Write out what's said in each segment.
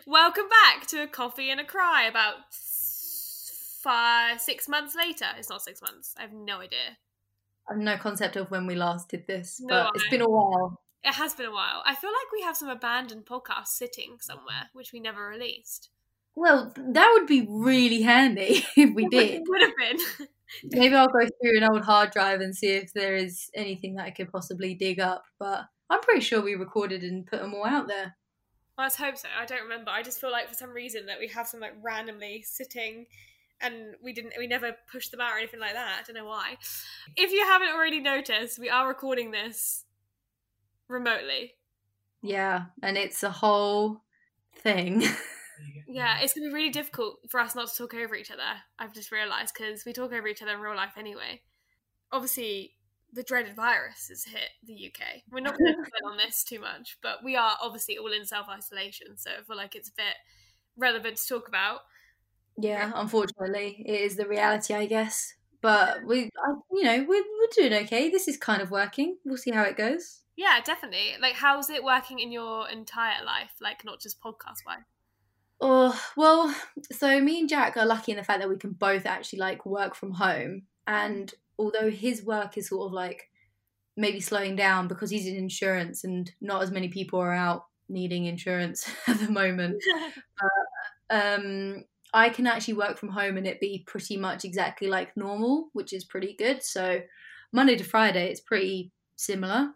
Welcome back to a coffee and a cry about 6 months later. It's not 6 months. I have no idea. I have no concept of when we last did this, No, but it's been a while. It has been a while. I feel like we have some abandoned podcasts sitting somewhere, which we never released. Well, that would be really handy if we did. It would have been. Maybe I'll go through an old hard drive and see if there is anything that I could possibly dig up, but I'm pretty sure we recorded and put them all out there. Well, let's hope so. I don't remember. I just feel like for some reason that we have some like randomly sitting and we never pushed them out or anything like that. I don't know why. If you haven't already noticed, we are recording this remotely. Yeah, and it's a whole thing. Yeah, it's going to be really difficult for us not to talk over each other, I've just realised, because we talk over each other in real life anyway. Obviously, the dreaded virus has hit the UK. We're not going to dwell on this too much, but we are obviously all in self-isolation, so I feel like it's a bit relevant to talk about. Yeah, unfortunately, it is the reality, I guess. But we're doing okay. This is kind of working. We'll see how it goes. Yeah, definitely. Like, how's it working in your entire life? Like, not just podcast-wise? Oh, well, so me and Jack are lucky in the fact that we can both actually like work from home. And although his work is sort of like maybe slowing down because he's in insurance and not as many people are out needing insurance at the moment. I can actually work from home and it be pretty much exactly like normal, which is pretty good. So Monday to Friday, it's pretty similar.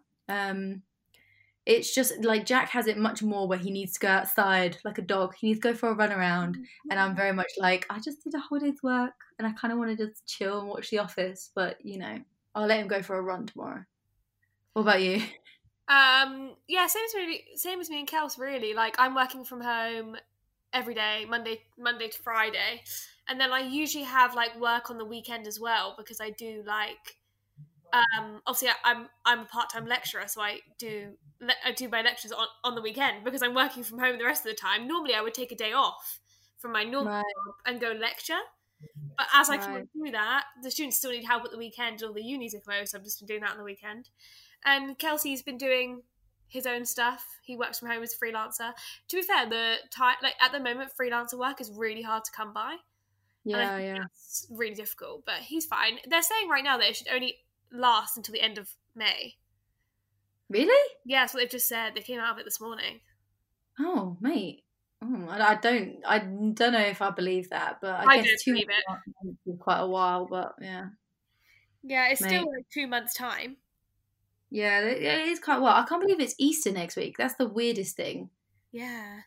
It's just like Jack has it much more where he needs to go outside like a dog. He needs to go for a run around. And I'm very much like, I just did a whole day's work and I kind of want to just chill and watch The Office. But, I'll let him go for a run tomorrow. What about you? Yeah, same as me and Kels, really. Like, I'm working from home every day, Monday to Friday. And then I usually have like work on the weekend as well because I do like obviously I'm a part-time lecturer, so I do my lectures on the weekend because I'm working from home the rest of the time. Normally I would take a day off from my normal job and go lecture, but as I can't do that, the students still need help at the weekend. All the unis are closed, so I've just been doing that on the weekend. And Kelsey's been doing his own stuff. He works from home as a freelancer. To be fair, at the moment freelancer work is really hard to come by. Yeah. It's really difficult, but he's fine. They're saying right now that it should only last until the end of May. Really? Yeah, that's what they've just said. They came out of it this morning. Oh, mate. I don't know if I believe that, but I guess don't believe it. For quite a while, but yeah. Yeah, it's still like 2 months' time. Yeah, it is quite well. I can't believe it's Easter next week. That's the weirdest thing. Yeah.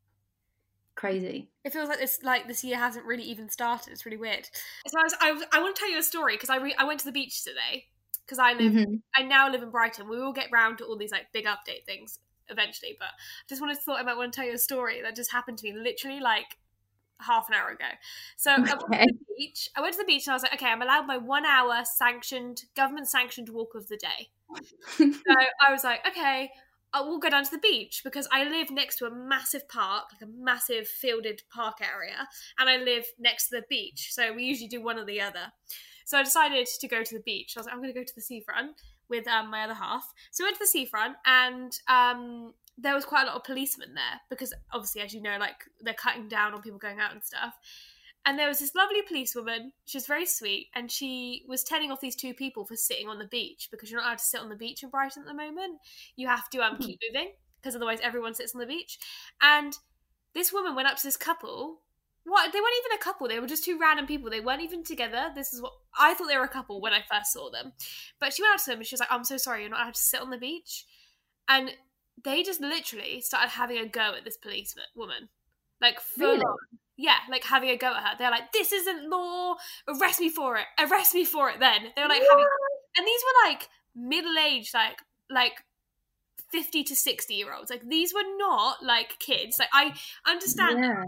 Crazy. It feels like this year hasn't really even started. It's really weird. So I want to tell you a story because I went to the beach today because I now live in Brighton. We will get round to all these like big update things eventually, but I thought I might want to tell you a story that just happened to me literally like half an hour ago. So I went to the beach and I was like, okay, I'm allowed my 1 hour government sanctioned walk of the day. So I was like, okay, we'll go down to the beach because I live next to a massive park, like a massive fielded park area, and I live next to the beach. So we usually do one or the other. So I decided to go to the beach. I was like, I'm going to go to the seafront with my other half. So I went to the seafront and there was quite a lot of policemen there because obviously, as you know, like they're cutting down on people going out and stuff. And there was this lovely policewoman. She was very sweet, and she was telling off these two people for sitting on the beach because you're not allowed to sit on the beach in Brighton at the moment. You have to keep moving because otherwise everyone sits on the beach. And this woman went up to this couple. What? They weren't even a couple. They were just two random people. They weren't even together. This is what I thought they were a couple when I first saw them. But she went up to them and she was like, "I'm so sorry, you're not allowed to sit on the beach." And they just literally started having a go at this woman, like full on. Yeah, like having a go at her. They're like, "This isn't law. Arrest me for it. Arrest me for it." Then they were like and these were like middle-aged, like 50 to 60-year-olds. Like these were not like kids. Like I understand that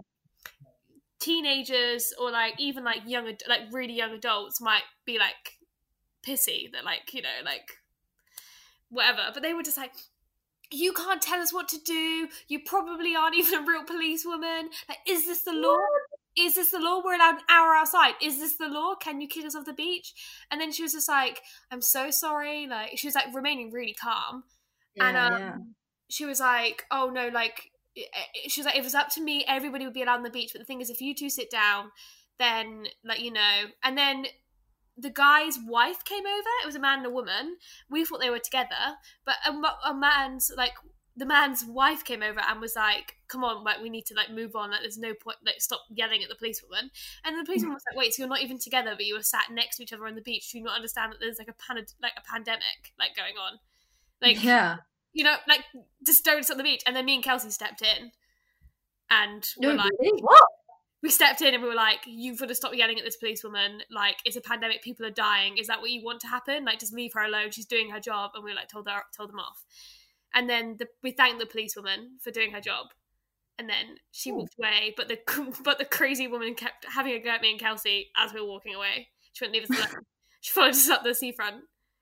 teenagers or like even like really young adults might be like pissy that like like whatever, but they were just like, you can't tell us what to do. You probably aren't even a real policewoman. Like, is this the law? Is this the law? We're allowed an hour outside. Is this the law? Can you kick us off the beach? And then she was just like, I'm so sorry. Like, she was like remaining really calm. She was like, oh no, like, she was like, if it was up to me, everybody would be allowed on the beach. But the thing is, if you two sit down, then like, you know, and then the guy's wife came over. It was a man and a woman. We thought they were together, but a man's like, the man's wife came over and was like, come on, like, we need to like move on, like there's no point, like stop yelling at the policewoman. And the policewoman was like, wait, so you're not even together, but you were sat next to each other on the beach? Do you not understand that there's like a pandemic like going on? Like, yeah, you know, like, just don't sit on the beach. And then me and Kelsey stepped in and we're like, really? What? we stepped in and we were like, you've got to stop yelling at this policewoman. Like, it's a pandemic, people are dying. Is that what you want to happen? Like, just leave her alone. She's doing her job. And we like told them off. And then we thanked the policewoman for doing her job. And then she walked away. But the crazy woman kept having a go at me and Kelsey as we were walking away. She wouldn't leave us alone. She followed us up the seafront.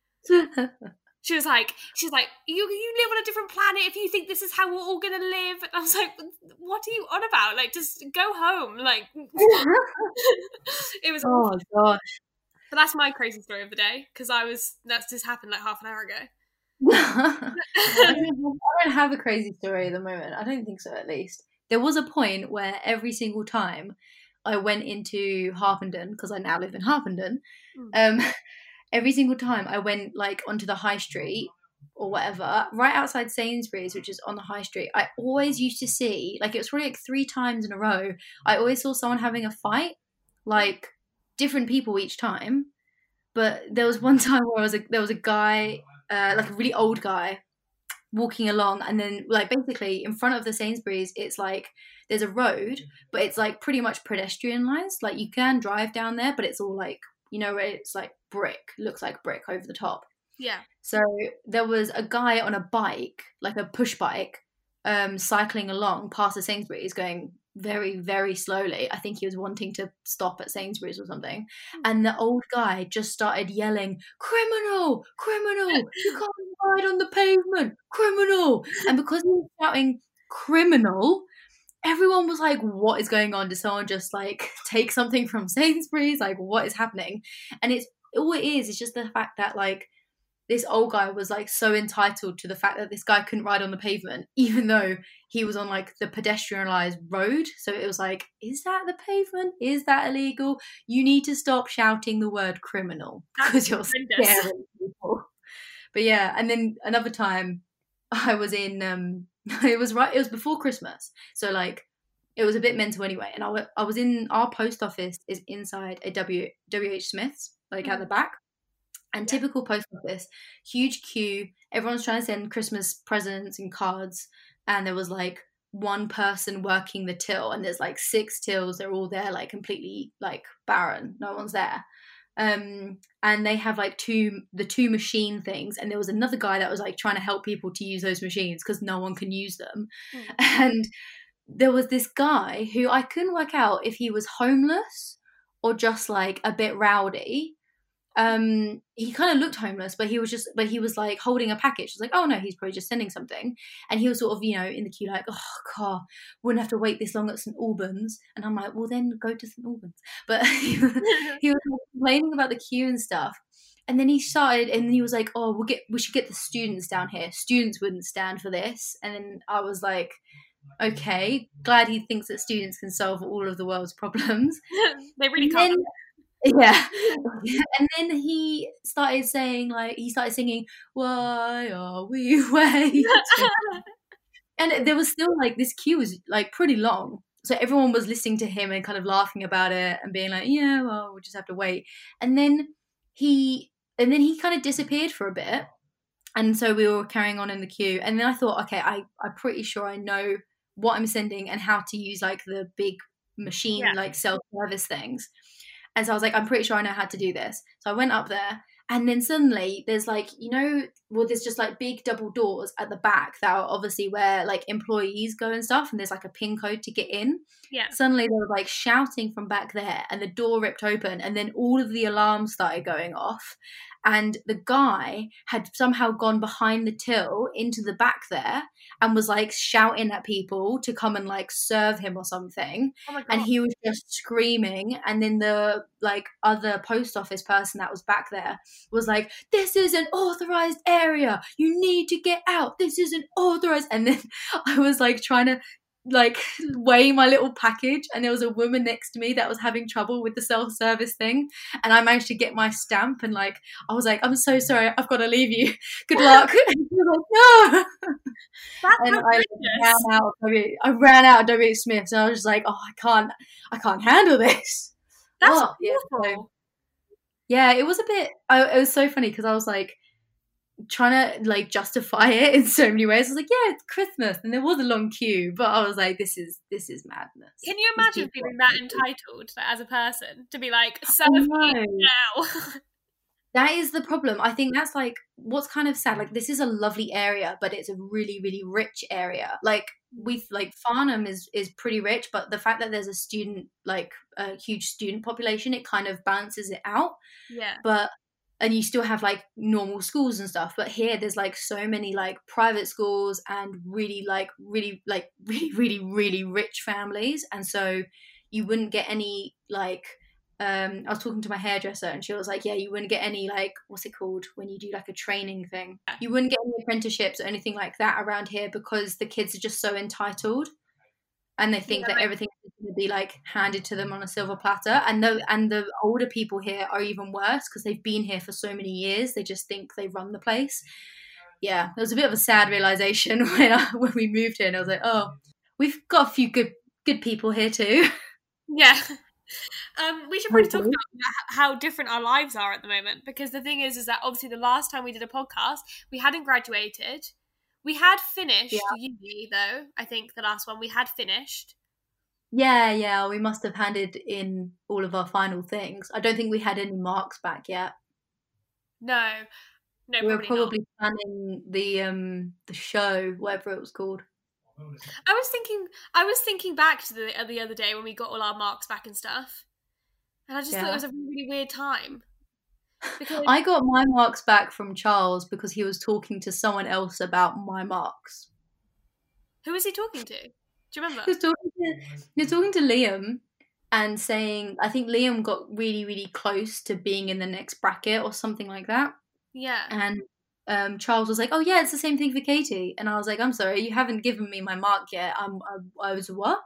She was like, you live on a different planet if you think this is how we're all gonna live. And I was like, what are you on about? Like, just go home. Like, it was. Oh awful. gosh! But that's my crazy story of the day because that's just happened like half an hour ago. I don't have a crazy story at the moment. I don't think so. At least there was a point where every single time I went into Harpenden, because I now live in Harpenden. Every single time I went like onto the high street or whatever, right outside Sainsbury's, which is on the high street, I always used to see, like, it was probably like 3 times in a row, I always saw someone having a fight, like different people each time. But there was one time where there was a guy, like a really old guy, walking along, and then like basically in front of the Sainsbury's, it's like there's a road, but it's like pretty much pedestrianised. Like, you can drive down there, but it's all like, you know, it's like brick, looks like brick over the top. Yeah. So there was a guy on a bike, like a push bike, cycling along past the Sainsbury's, going very, very slowly. I think he was wanting to stop at Sainsbury's or something. And the old guy just started yelling, "Criminal! Criminal! You can't ride on the pavement! Criminal!" And because he was shouting "criminal," everyone was like, what is going on? Did someone just like take something from Sainsbury's? Like, what is happening? And all it is just the fact that like this old guy was like so entitled to the fact that this guy couldn't ride on the pavement, even though he was on like the pedestrianised road. So it was like, is that the pavement? Is that illegal? You need to stop shouting the word criminal because you're scaring people. But yeah, and then another time I was in it was before Christmas, so like it was a bit mental anyway, and I was in, our post office is inside a WH Smith's, like at the back, and typical post office, huge queue, everyone's trying to send Christmas presents and cards, and there was like one person working the till, and there's like 6 tills, they're all there like completely like barren, no one's there. And they have like the two machine things, and there was another guy that was like trying to help people to use those machines because no one can use them. And there was this guy who I couldn't work out if he was homeless or just like a bit rowdy. He kind of looked homeless, but he was like holding a package. It's like, oh no, he's probably just sending something. And he was sort of, you know, in the queue like, oh God, wouldn't have to wait this long at St Albans. And I'm like, well then go to St Albans. But he was complaining about the queue and stuff. And then he started, and he was like, oh, we should get the students down here. Students wouldn't stand for this. And then I was like, okay, glad he thinks that students can solve all of the world's problems. They really can't. Yeah. And then he started singing, "Why are we waiting?" And there was still like, this queue was like pretty long, so everyone was listening to him and kind of laughing about it and being like, yeah, well, we'll just have to wait. And then he kind of disappeared for a bit, and so we were carrying on in the queue. And then I thought, okay, I'm pretty sure I know what I'm sending and how to use like the big machine, like self-service things. And so I was like, I'm pretty sure I know how to do this. So I went up there, and then suddenly there's like, you know, well, there's just like big double doors at the back that are obviously where like employees go and stuff, and there's like a PIN code to get in. Yeah. Suddenly they were like shouting from back there, and the door ripped open, and then all of the alarms started going off. And the guy had somehow gone behind the till into the back there and was like shouting at people to come and like serve him or something. Oh my God. And he was just screaming. And then the like other post office person that was back there was like, "This is an authorized area. You need to get out. This isn't authorized." And then I was like trying to like weigh my little package, and there was a woman next to me that was having trouble with the self-service thing, and I managed to get my stamp, and like I was like, I'm so sorry, I've got to leave you, good luck. And she was like, no. That's And I ran out of W. Smith's, and I was just like, oh, I can't handle this. That's awful. Yeah, it was a bit, it was so funny because I was like trying to like justify it in so many ways. I was like, yeah, it's Christmas, and there was a long queue, but I was like, this is madness. Can you imagine feeling that entitled, like, as a person, to be like, serve me now? That is the problem. I think that's like what's kind of sad. Like, this is a lovely area, but it's a really, really rich area. Like, Farnham is pretty rich, but the fact that there's a huge student population, it kind of balances it out. Yeah. And you still have like normal schools and stuff, but here there's like so many like private schools and really rich families, and so you wouldn't get any like I was talking to my hairdresser, and she was like, yeah, you wouldn't get any like, what's it called when you do like a training thing, you wouldn't get any apprenticeships or anything like that around here, because the kids are just so entitled, and they think that everything is going to be like handed to them on a silver platter. And the older people here are even worse, because they've been here for so many years. They just think they run the place. Yeah, it was a bit of a sad realization when we moved here, and I was like, oh, we've got a few good people here too. Yeah. We should probably talk about how different our lives are at the moment, because the thing is that obviously the last time we did a podcast, we hadn't graduated. We had finished uni, though. I think the last one we had finished. Yeah, we must have handed in all of our final things. I don't think we had any marks back yet. No, we were probably planning the show, whatever it was called. I was thinking back to the other day when we got all our marks back and stuff, and I just thought it was a really weird time. Because I got my marks back from Charles because he was talking to someone else about my marks. Who was he talking to? Do you remember? He was talking to Liam and saying, I think Liam got really, really close to being in the next bracket or something like that. Yeah. And Charles was like, oh yeah, it's the same thing for Katie. And I was like, I'm sorry, you haven't given me my mark yet. I was what?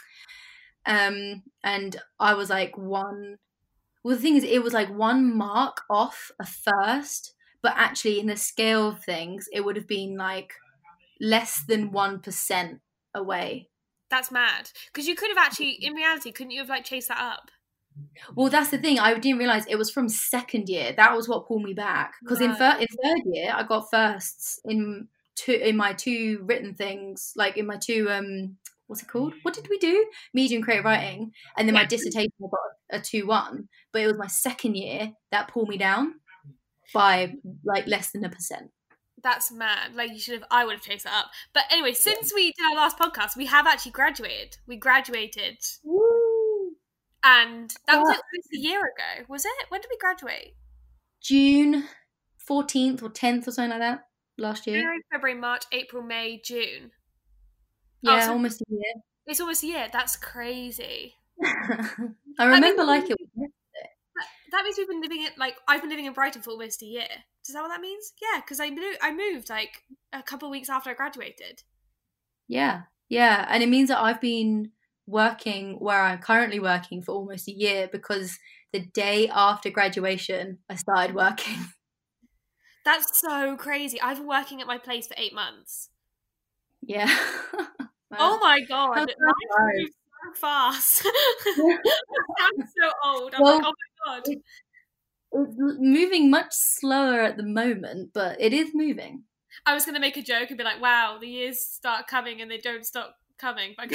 And I was like well, the thing is, it was like 1 mark off a first, but actually in the scale of things, it would have been like less than 1% away. That's mad. Because you could have actually, in reality, couldn't you have like chased that up? Well, that's the thing. I didn't realise it was from second year. That was what pulled me back. Because in third year, I got firsts in my 2 written things, like in my 2 what's it called? What did we do? Media and creative writing. And then my dissertation, I got a 2-1. But it was my second year that pulled me down by like less than 1%. That's mad. Like, I would have chased that up. But anyway, since we did our last podcast, we have actually graduated. We graduated. Woo! And that was like almost a year ago, was it? When did we graduate? June 14th or 10th or something like that last year. January, February, March, April, May, June. Yeah, so almost a year. It's almost a year. That's crazy. I remember like it. That means we've been living it, like, I've been living in Brighton for almost a year. Is that what that means? Yeah, because I moved like a couple of weeks after I graduated. Yeah, and it means that I've been working where I'm currently working for almost a year, because the day after graduation I started working. That's so crazy. I've been working at my place for 8 months. Yeah. Oh my god, life moves so fast. I'm so old. I'm like, oh my god. It's moving much slower at the moment, but it is moving. I was going to make a joke and be like, wow, the years start coming and they don't stop coming. But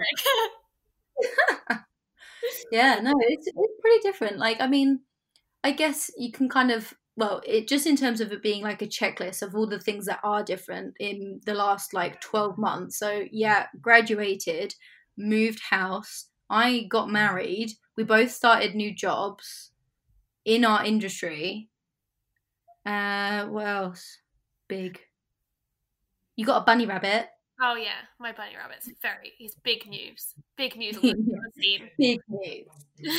yeah, no, it's pretty different. Like, I mean, I guess you can kind of, well, it just in terms of it being like a checklist of all the things that are different in the last like 12 months. So yeah, graduated, moved house, I got married, we both started new jobs in our industry. What else? Big. You got a bunny rabbit. Oh yeah, my bunny rabbit's he's big news. Big news on the scene. Big news.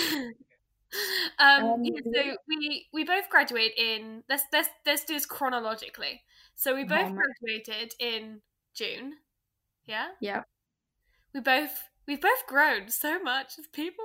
So we both graduate in, let's do this chronologically. So we both graduated in June. Yeah? Yeah. we've both grown so much as people.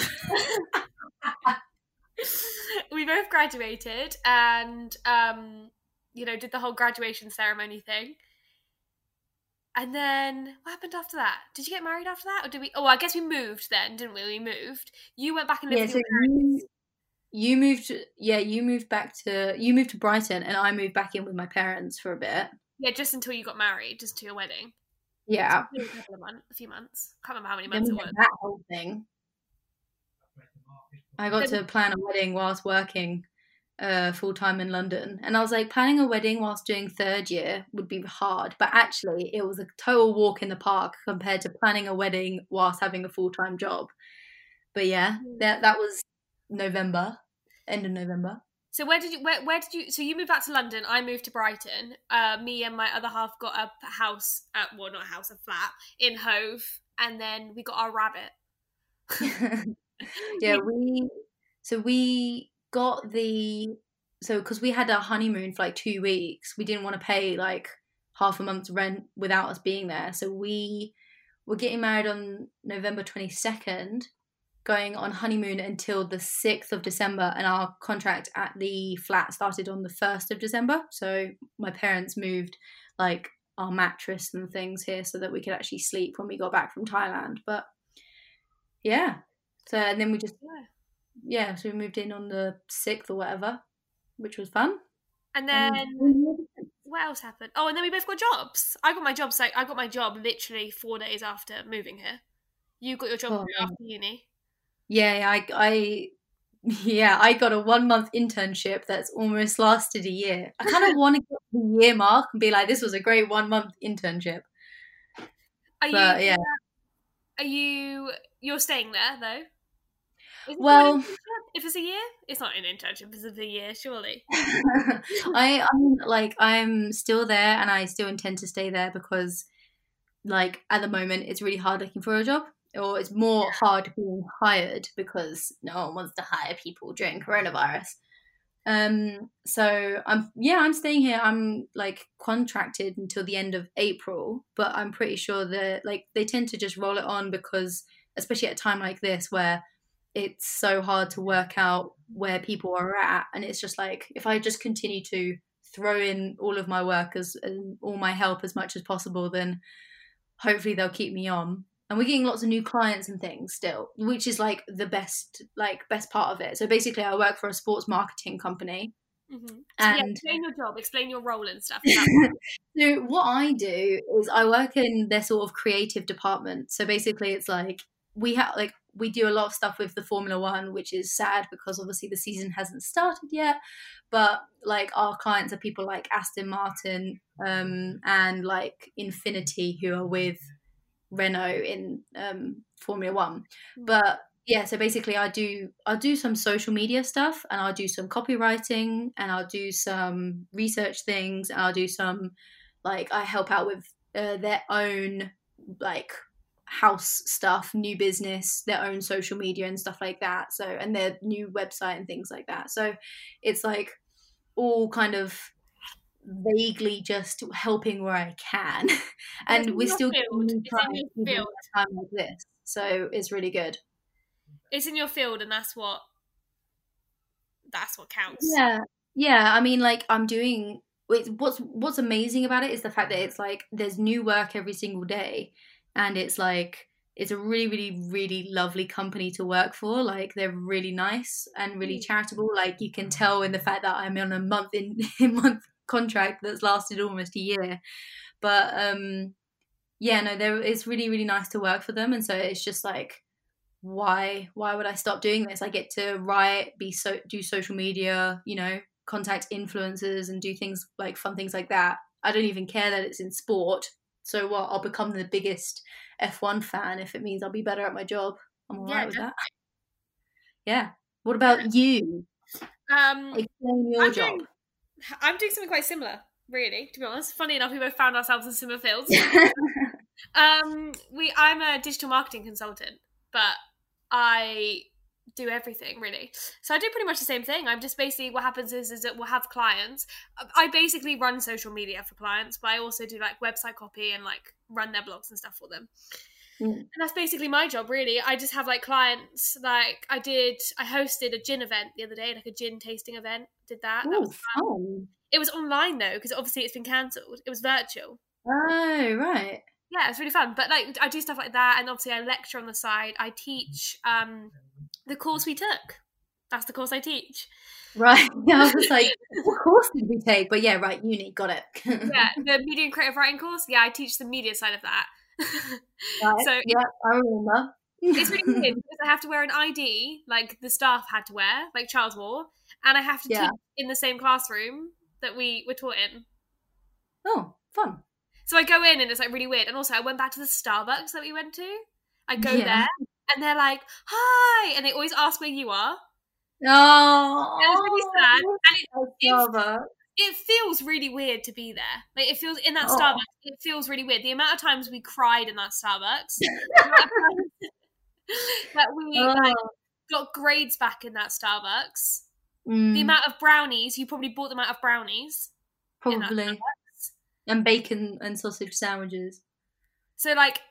We both graduated and did the whole graduation ceremony thing. And then what happened after that? Did you get married after that, or did we? Oh, I guess we moved then, didn't we? We moved. You went back and lived with your parents. You moved. Yeah, you moved to Brighton, and I moved back in with my parents for a bit. Yeah, just until you got married, just to your wedding. Yeah, a few months. Can't remember how many months it was. That whole thing. I got to plan a wedding whilst working full time in London, and I was like, planning a wedding whilst doing third year would be hard, but actually it was a total walk in the park compared to planning a wedding whilst having a full time job. But yeah, that was November, end of November. So where did you? So you moved back to London. I moved to Brighton. Me and my other half got a house. Not a house, a flat in Hove, and then we got our rabbit. Yeah, we got because we had a honeymoon for like 2 weeks. We didn't want to pay like half a month's rent without us being there. So we were getting married on November 22nd, going on honeymoon until the 6th of December, and our contract at the flat started on the 1st of December. So my parents moved like our mattress and things here so that we could actually sleep when we got back from Thailand. But yeah, so and then we just so we moved in on the 6th or whatever, which was fun. And then what else happened? Oh, and then we both got jobs. I got my job literally 4 days after moving here. You got your job after uni. Yeah, I got a 1 month internship that's almost lasted a year. I kind of want to get the year mark and be like, this was a great 1 month internship. You're staying there though? Well, if it's a year, it's not an internship. It's a year, surely. I'm still there, and I still intend to stay there because, like, at the moment, it's really hard looking for a job, or it's more hard being hired because no one wants to hire people during coronavirus. So I'm staying here. I'm like contracted until the end of April, but I'm pretty sure that like they tend to just roll it on because, especially at a time like this where it's so hard to work out where people are at, and it's just like if I just continue to throw in all of my work and all my help as much as possible, then hopefully they'll keep me on. And we're getting lots of new clients and things still, which is like the best part of it. So basically I work for a sports marketing company. Mm-hmm. And explain your job, explain your role and stuff. So what I do is I work in their sort of creative department. So basically it's like we do a lot of stuff with the Formula One, which is sad because obviously the season hasn't started yet. But like our clients are people like Aston Martin and like Infinity, who are with Renault in Formula One. But yeah, so basically I'll do some social media stuff, and I'll do some copywriting, and I'll do some research things, and I'll do some like I help out with their own like house stuff, new business, their own social media and stuff like that. So and their new website and things like that. So it's like all kind of vaguely just helping where I can, and we're still getting time like this, so it's really good. It's in your field, and that's what counts. Yeah. I mean, like I'm doing. What's amazing about it is the fact that it's like there's new work every single day, and it's like it's a really, really, really lovely company to work for. Like they're really nice and really charitable. Like you can tell in the fact that I'm on a month contract that's lasted almost a year, but it's really, really nice to work for them. And so it's just like why would I stop doing this? I get to write, do social media, contact influencers and do things like fun things like that. I don't even care that it's in sport, so what, I'll become the biggest F1 fan if it means I'll be better at my job. I'm alright with that. Yeah, what about you? Explain your job. I'm doing something quite similar, really, to be honest. Funny enough, we both found ourselves in similar fields. I'm a digital marketing consultant, but I do everything, really. So I do pretty much the same thing. I'm just basically, what happens is that we'll have clients. I basically run social media for clients, but I also do like website copy and like run their blogs and stuff for them. And that's basically my job, really. I just have like clients. Like I hosted a gin event the other day, like a gin tasting event. Did that. Ooh, That was fun. It was online though, because obviously it's been cancelled. It was virtual. Oh, right. Yeah, it's really fun. But like I do stuff like that, and obviously I lecture on the side. I teach the course we took. That's the course I teach. Right. Yeah, I was just like, what course did we take? But yeah, right, uni, got it. Yeah, the media and creative writing course. Yeah, I teach the media side of that. Right. So yeah, I remember. It's really weird because I have to wear an ID, like the staff had to wear, like Charles wore, and I have to teach in the same classroom that we were taught in. Oh, fun. So I go in and it's like really weird. And also I went back to the Starbucks that we went to. I go there and they're like, hi, and they always ask where you are. Oh, and it's really sad. And it feels really weird to be there. Like it feels in that Starbucks. It feels really weird. The amount of times we cried in that Starbucks, that we got grades back in that Starbucks. The amount of brownies, you probably bought them out of brownies. Probably. And bacon and sausage sandwiches. So like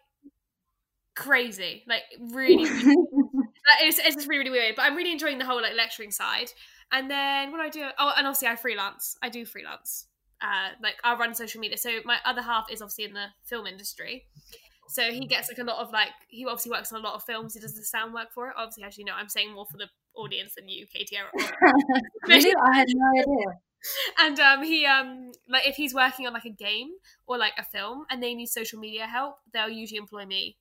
crazy, like really. It's just really, really weird. But I'm really enjoying the whole like lecturing side. And then what do I do? Oh, and obviously I freelance. I do freelance. Like I run social media. So my other half is obviously in the film industry. So he gets like a lot of like, he obviously works on a lot of films. He does the sound work for it. Obviously, as you know, I'm saying more for the audience than you, Katie. Really? I had no idea. And he like if he's working on like a game or like a film and they need social media help, they'll usually employ me.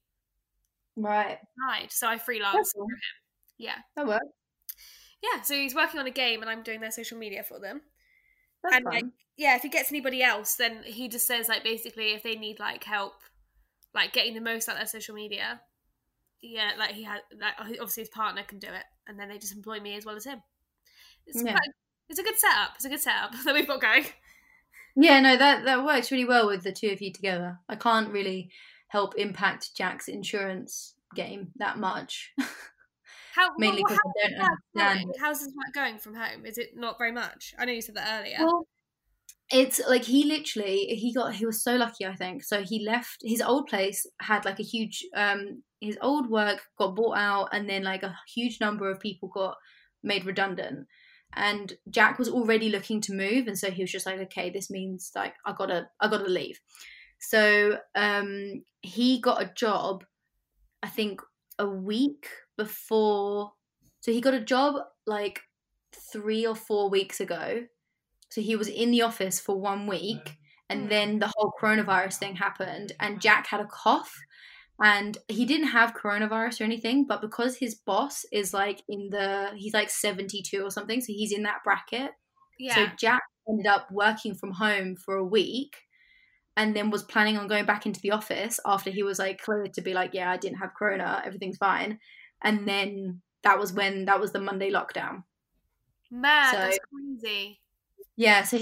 Right. So I freelance for him. Yeah. That works. Yeah, so he's working on a game and I'm doing their social media for them. That's and fun. Like, yeah, if he gets anybody else, then he just says like basically if they need like help, like getting the most out of their social media, yeah, like he had, like obviously his partner can do it, and then they just employ me as well as him. It's a good setup. It's a good setup that we've got going. Yeah, no, that works really well with the two of you together. I can't really help impact Jack's insurance game that much. Mainly because I don't understand. How's this going from home? Is it not very much? I know you said that earlier. Well, it's like he was so lucky, I think. So he left his old place, had like a huge his old work got bought out, and then like a huge number of people got made redundant. And Jack was already looking to move, and so he was just like, okay, this means like I gotta leave. So he got a job, I think a week before. So he got a job like 3 or 4 weeks ago. So he was in the office for 1 week, and then the whole coronavirus thing happened, and Jack had a cough, and he didn't have coronavirus or anything, but because his boss is like he's like 72 or something, so he's in that bracket. Yeah. So Jack ended up working from home for a week, and then was planning on going back into the office after he was like cleared to be like, yeah, I didn't have corona, everything's fine. And then that was the Monday lockdown. Mad, that's crazy. Yeah, so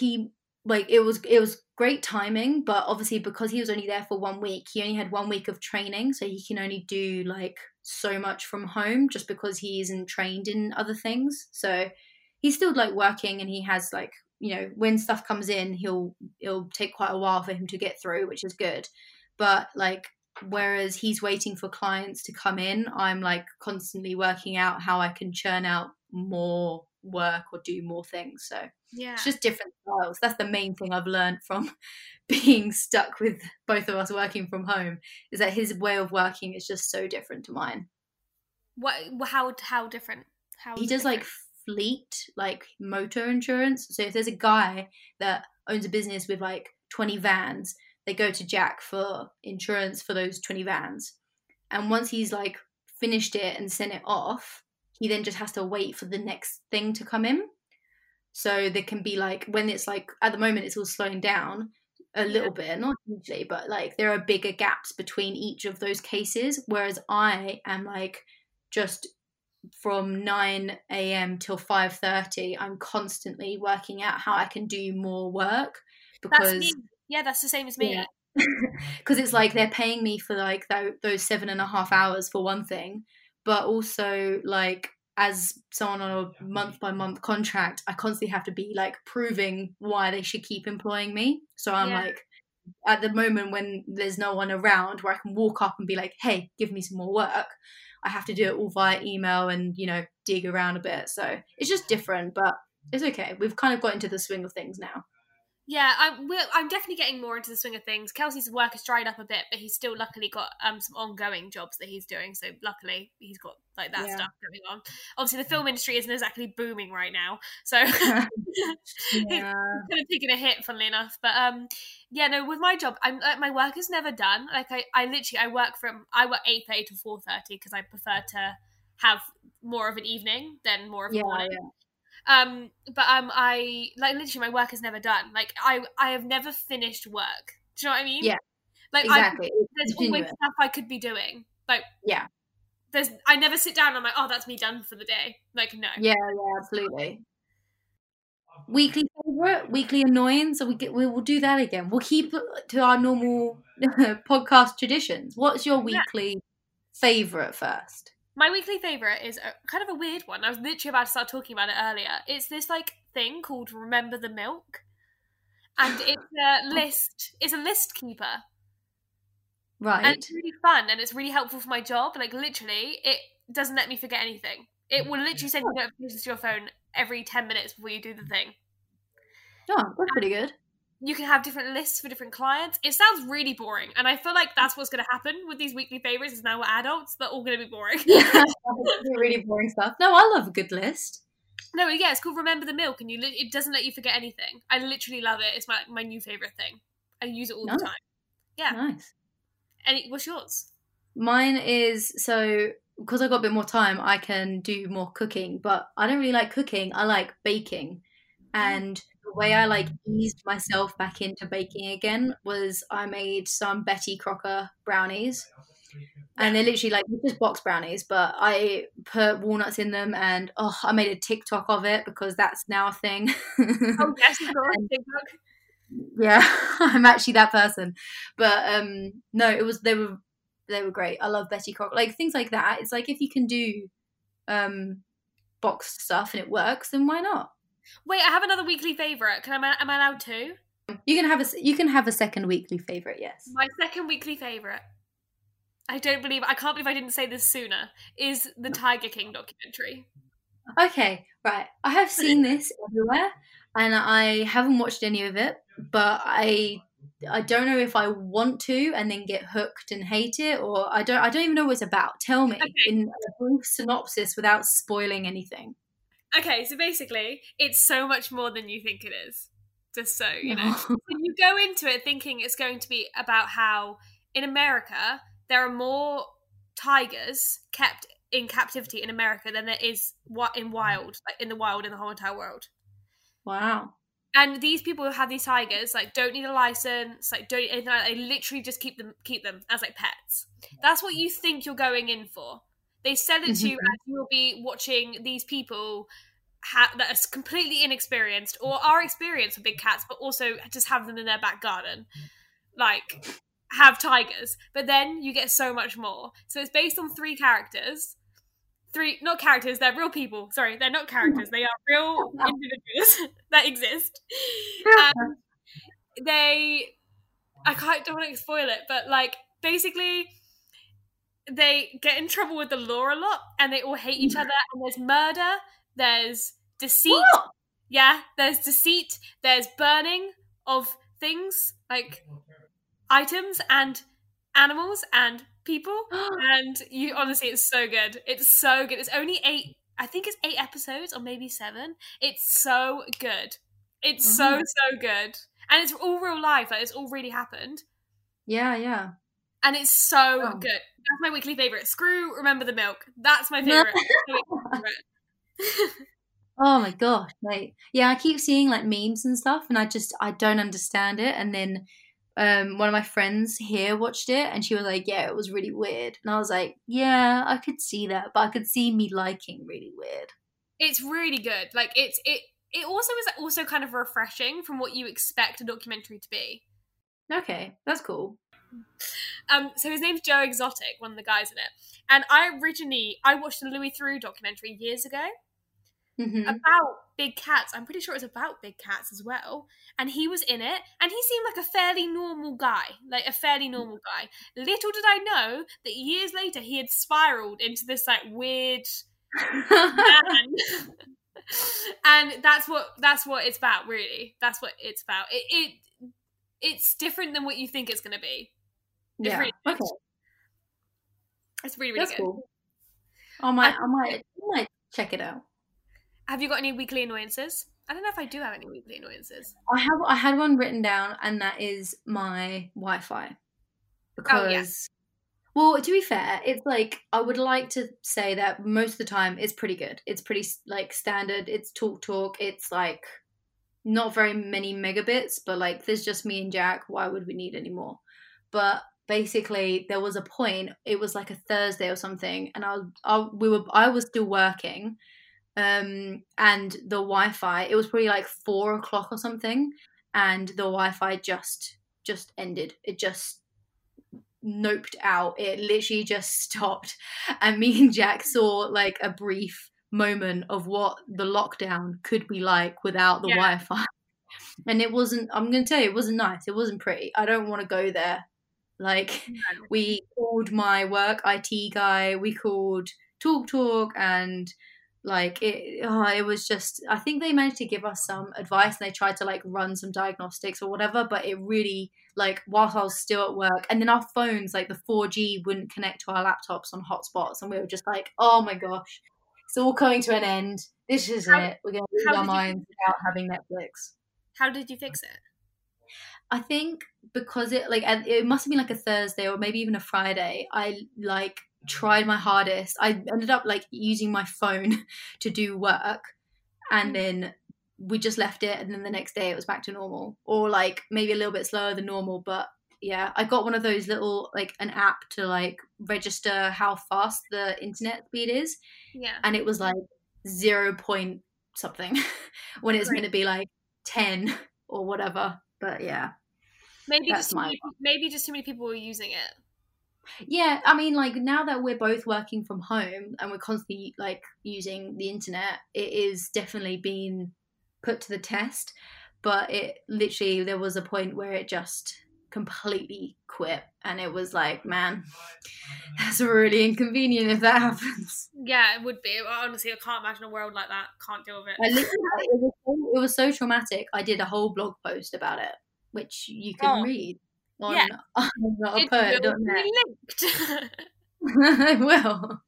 it was great timing, but obviously because he was only there for 1 week, he only had 1 week of training, so he can only do like so much from home just because he isn't trained in other things. So he's still like working, and he has like, you know, when stuff comes in, it'll take quite a while for him to get through, which is good. But like, whereas he's waiting for clients to come in, I'm like constantly working out how I can churn out more work or do more things. So yeah, it's just different styles. That's the main thing I've learned from being stuck with both of us working from home, is that his way of working is just so different to mine. How different? He does like fleet, like motor insurance. So if there's a guy that owns a business with like 20 vans, they go to Jack for insurance for those 20 vans, and once he's like finished it and sent it off, he then just has to wait for the next thing to come in. So there can be like, when it's like, at the moment it's all slowing down a little bit, not hugely, but like there are bigger gaps between each of those cases. Whereas I am like, just from 9 a.m. till 5:30, I'm constantly working out how I can do more work, because that's the same as me. Because it's like they're paying me for like those 7.5 hours for one thing, but also like as someone on a month-by-month contract, I constantly have to be like proving why they should keep employing me. So I'm like at the moment when there's no one around where I can walk up and be like, hey, give me some more work, I have to do it all via email and, dig around a bit. So it's just different, but it's okay. We've kind of got into the swing of things now. Yeah, I'm definitely getting more into the swing of things. Kelsey's work has dried up a bit, but he's still luckily got some ongoing jobs that he's doing. So luckily he's got like that stuff going on. Obviously, the film industry isn't exactly booming right now, so it's kind of taking a hit, funnily enough. But with my job, my work is never done. Like I work 8:30 to 4:30 because I prefer to have more of an evening than more of a morning. Yeah. I like literally my work is never done. Like I have never finished work. Do you know what I mean? Yeah. Like exactly. There's always stuff I could be doing. Like yeah. I never sit down and I'm like, oh, that's me done for the day. Like no. Yeah, absolutely. Weekly favorite, weekly annoying. So we will do that again. We'll keep to our normal podcast traditions. What's your weekly favorite first? My weekly favourite is kind of a weird one. I was literally about to start talking about it earlier. It's this like thing called Remember the Milk. And it's a list. It's a list keeper. Right. And it's really fun and it's really helpful for my job. Like literally, it doesn't let me forget anything. It will literally send you notifications to your phone every 10 minutes before you do the thing. Oh, that's pretty good. You can have different lists for different clients. It sounds really boring, and I feel like that's what's going to happen with these weekly favourites. Is now we're adults, they're all going to be boring. Yeah, really boring stuff. No, I love a good list. No, yeah, it's called Remember the Milk, and it doesn't let you forget anything. I literally love it. It's my new favourite thing. I use it all the time. Yeah, nice. And what's yours? Mine is because I got a bit more time, I can do more cooking, but I don't really like cooking. I like baking, and the way I eased myself back into baking again was I made some Betty Crocker brownies, and they're literally just box brownies, but I put walnuts in them, and I made a TikTok of it because that's now a thing. Oh yes, you've got TikTok. Yeah, I'm actually that person. But no, they were great. I love Betty Crocker, things like that. It's like if you can do boxed stuff and it works, then why not? Wait, I have another weekly favourite. Am I allowed to? You can have a second weekly favourite, yes. My second weekly favourite, I can't believe I didn't say this sooner, is the Tiger King documentary. Okay, right. I have seen this everywhere and I haven't watched any of it, but I don't know if I want to and then get hooked and hate it, or I don't even know what it's about. Tell me in a brief synopsis without spoiling anything. Okay, so basically, it's so much more than you think it is. Just so you know. When you go into it thinking it's going to be about how in America there are more tigers kept in captivity in America than there is in the wild in the whole entire world. Wow. And these people who have these tigers don't need a license, don't anything like that. They literally just keep them as pets. That's what you think you're going in for. They sell it to you as you'll be watching these people that are completely inexperienced or are experienced with big cats, but also just have them in their back garden, have tigers. But then you get so much more. So it's based on three characters. Not characters, they're real people. Sorry, they're not characters. They are real individuals that exist. I don't want to spoil it, but basically they get in trouble with the law a lot and they all hate each other, and there's murder, there's deceit. What? Yeah, there's deceit, there's burning of things items and animals and people, and you honestly, it's so good. It's so good. It's only 8 episodes or maybe 7. It's so good. It's so good, and it's all real life. It's all really happened. Yeah. And it's so good. That's my weekly favourite. Screw Remember the Milk. That's my favourite. Oh my gosh, mate. Yeah, I keep seeing memes and stuff, and I don't understand it. And then one of my friends here watched it, and she was like, "Yeah, it was really weird." And I was like, "Yeah, I could see that, but I could see me liking really weird." It's really good. It also is also kind of refreshing from what you expect a documentary to be. Okay, that's cool. So his name's Joe Exotic, one of the guys in it. And I watched the Louis Theroux documentary years ago about Big Cats. I'm pretty sure it was about Big Cats as well. And he was in it, and he seemed like a fairly normal guy. Little did I know that years later he had spiraled into this like weird man. And that's what it's about, really. That's what it's about. It's different than what you think it's going to be. It's really good. Okay. It's really, really That's good. Cool. I might check it out. Have you got any weekly annoyances? I don't know if I do have any weekly annoyances. I had one written down, and that is my Wi-Fi. Because, well, to be fair, it's like, I would like to say that most of the time it's pretty good. It's pretty, like, standard. It's talk. It's, like, not very many megabits, but, like, there's just me and Jack. Why would we need any more? But basically, there was a point, it was like a Thursday or something, and I was still working, and the Wi-Fi, it was probably like 4 o'clock or something, and the Wi-Fi just ended. It just noped out. It literally just stopped, and me and Jack saw like a brief moment of what the lockdown could be like without the Wi-Fi. And it wasn't, I'm going to tell you, it wasn't nice. It wasn't pretty. I don't want to go there. Like, we called my work IT guy, we called Talk, and like it was just, I think they managed to give us some advice, and they tried to like run some diagnostics or whatever, but it really, like, whilst I was still at work, and then our phones, like the 4G wouldn't connect to our laptops on hotspots, and we were just like, oh my gosh, it's all coming to an end. This is it. We're going to lose our minds without having Netflix. How did you fix it? I think because it must have been like a Thursday or maybe even a Friday. I like tried my hardest. I ended up like using my phone to do work, and then we just left it, and then the next day it was back to normal, or like maybe a little bit slower than normal. But yeah, I got one of those little, like, an app to like register how fast the internet speed is. Yeah. And it was like 0 point something when it's meant to be like 10 or whatever. But yeah. Maybe just too many people were using it. Yeah, I mean, like, now that we're both working from home and we're constantly like using the internet, it is definitely been put to the test. But it literally, there was a point where it just completely quit, and it was like, man, that's really inconvenient if that happens. Yeah, it would be. Honestly, I can't imagine a world like that. Can't deal with it. It was so traumatic. I did a whole blog post about it, which you can read on I'm Not a Poet.net. I will.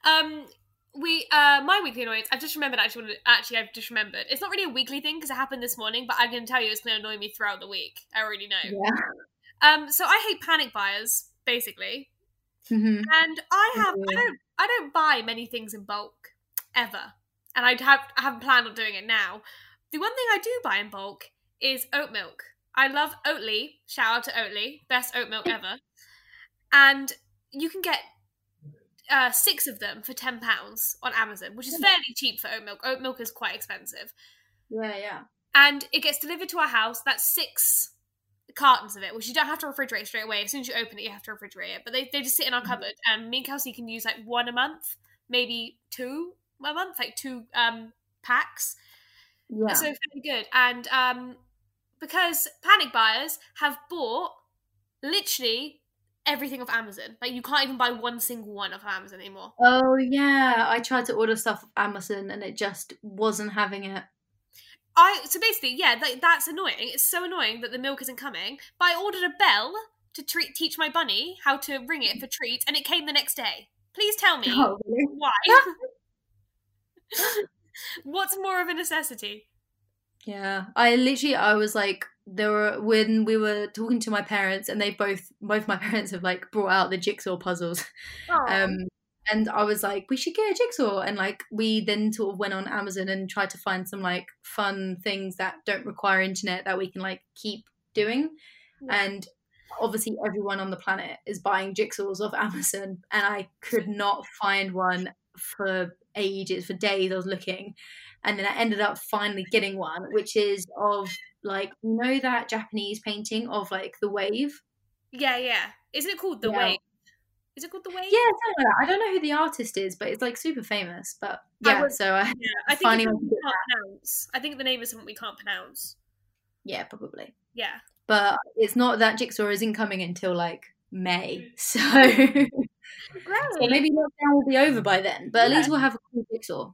My weekly annoyance, I've just remembered, I've just remembered. It's not really a weekly thing because it happened this morning, but I'm going to tell you it's going to annoy me throughout the week. I already know. Yeah. So I hate panic buyers, basically. Mm-hmm. And I don't buy many things in bulk, ever. And I haven't planned on doing it now. The one thing I do buy in bulk is oat milk. I love Oatly. Shout out to Oatly. Best oat milk ever. And you can get 6 of them for £10 on Amazon, which is fairly cheap for oat milk. Oat milk is quite expensive. Yeah. And it gets delivered to our house. That's 6 cartons of it, which you don't have to refrigerate straight away. As soon as you open it, you have to refrigerate it. But they just sit in our cupboard. And me and Kelsey can use like 1 a month, maybe 2 a month, like 2 packs. Yeah. So fairly good. And because panic buyers have bought literally everything off Amazon. Like, you can't even buy one single one off Amazon anymore. Oh yeah, I tried to order stuff off Amazon and it just wasn't having it. So basically, yeah, that's annoying. It's so annoying that the milk isn't coming. But I ordered a bell to teach my bunny how to ring it for treats, and it came the next day. Please tell me why. What's more of a necessity? Yeah, I was like, when we were talking to my parents, and both my parents have like brought out the jigsaw puzzles. And I was like, we should get a jigsaw. And like, we then sort of went on Amazon and tried to find some like fun things that don't require internet that we can like keep doing. Yeah. And obviously everyone on the planet is buying jigsaws off Amazon, and I could not find one for ages, for days. I was looking, and then I ended up finally getting one, which is of like, you know, that Japanese painting of like the wave. Yeah. Isn't it called the wave? Is it called The Wave? Yeah, something like that. I don't know who the artist is, but it's like super famous. But yeah, I think it's something we can't pronounce. I think the name is something we can't pronounce. Yeah, probably. Yeah. But it's not that Jigsaw isn't coming until like May. So, so maybe lockdown will be over by then. But at least we'll have a cool Jigsaw.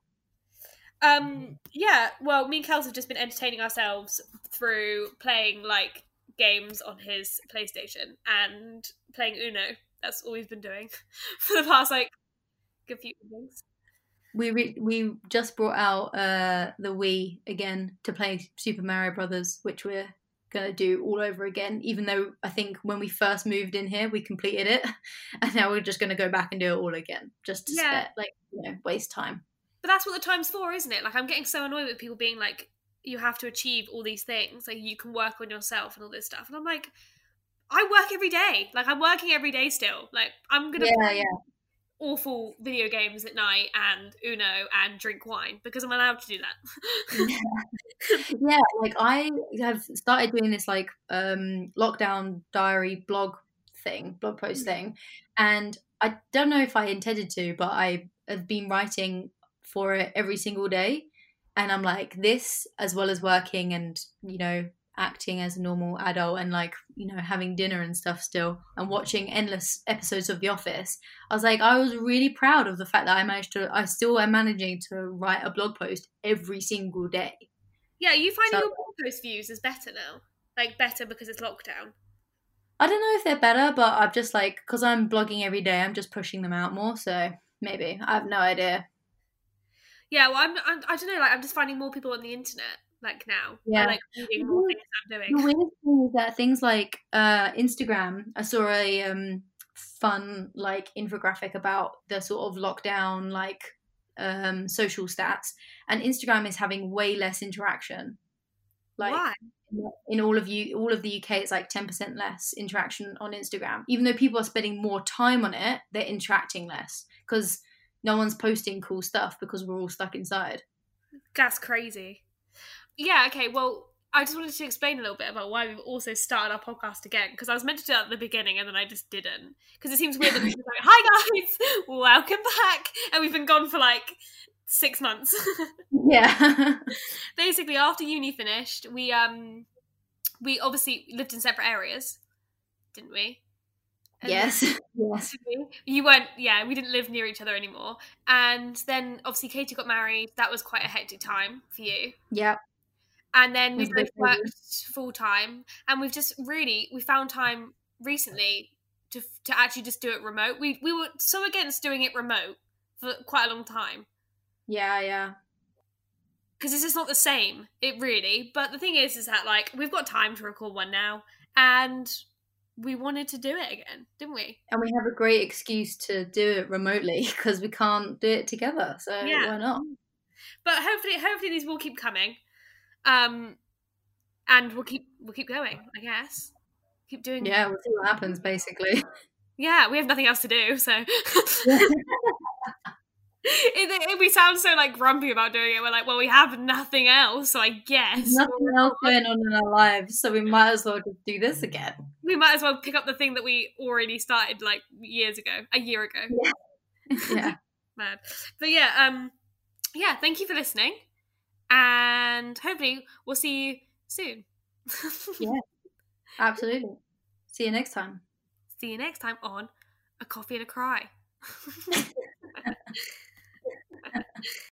Yeah, well, me and Kels have just been entertaining ourselves through playing like games on his PlayStation and playing Uno. That's all we've been doing for the past like good few weeks. We just brought out the Wii again to play Super Mario Brothers, which we're gonna do all over again. Even though I think when we first moved in here, we completed it, and now we're just gonna go back and do it all again, just to spare, like, waste time. But that's what the time's for, isn't it? Like, I'm getting so annoyed with people being like, you have to achieve all these things, like you can work on yourself and all this stuff, and I'm like, I work every day. Like, I'm working every day still. Like, I'm gonna play awful video games at night and Uno and drink wine because I'm allowed to do that. Yeah, like I have started doing this like lockdown diary blog post thing, and I don't know if I intended to, but I have been writing for it every single day, and I'm like, this, as well as working and acting as a normal adult and like having dinner and stuff still, and watching endless episodes of The Office, I was really proud of the fact that I still am managing to write a blog post every single day. Yeah, are you finding your blog post views is better now? Like, better because it's lockdown? I don't know if they're better, but I'm just like, because I'm blogging every day, I'm just pushing them out more, so maybe. I have no idea. Yeah, well, I don't know, like, I'm just finding more people on the internet, like, now. Yeah. I like reading more things I'm doing. The weirdest thing is that things like Instagram, I saw a fun, like, infographic about the sort of lockdown, like, social stats, and Instagram is having way less interaction. Like, why? In all of the UK, it's like 10% less interaction on Instagram. Even though people are spending more time on it, they're interacting less because no one's posting cool stuff because we're all stuck inside. That's crazy. Yeah, okay, well, I just wanted to explain a little bit about why we've also started our podcast again, because I was meant to do that at the beginning and then I just didn't. Because it seems weird that we're just like, hi guys, welcome back. And we've been gone for like 6 months. Yeah. Basically, after uni finished, we obviously lived in separate areas, didn't we? And yes. You weren't, we didn't live near each other anymore. And then obviously Katie got married. That was quite a hectic time for you. Yep. And then we both worked full time, and we found time recently to actually just do it remote. We were so against doing it remote for quite a long time. Yeah. Because it's just not the same, but the thing is that like we've got time to record one now, and we wanted to do it again, didn't we? And we have a great excuse to do it remotely because we can't do it together, so why not? But hopefully these will keep coming. And we'll keep going, I guess. Keep doing. Yeah, we'll see what happens, basically. Yeah, we have nothing else to do, so. We sound so like grumpy about doing it. We're like, well, we have nothing else, so I guess there's nothing else going on in our lives, so we might as well just do this again. We might as well pick up the thing that we already started like a year ago. Yeah. Mad. But yeah, thank you for listening. And hopefully we'll see you soon. Yeah, absolutely. See you next time. See you next time on A Coffee and a Cry.